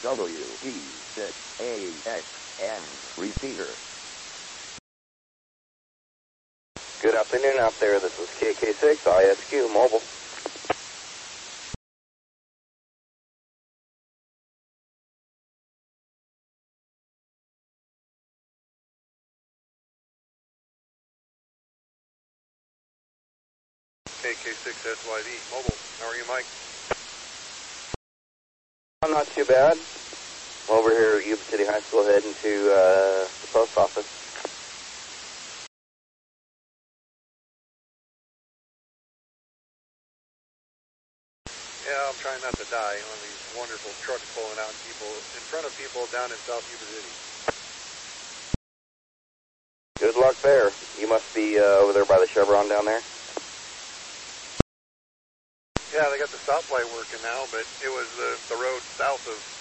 WE6AXN repeater. Good afternoon out there. This is KK6 ISQ Mobile. KK6SYD Mobile. How are you, Mike? I'm not too bad. I'm over here at Yuba City High School heading to the post office. Yeah, I'm trying not to die on these wonderful trucks pulling out in front of people down in South Yuba City. Good luck there. You must be over there by the Chevron down there. Yeah, they got the stoplight working now, but it was the road south of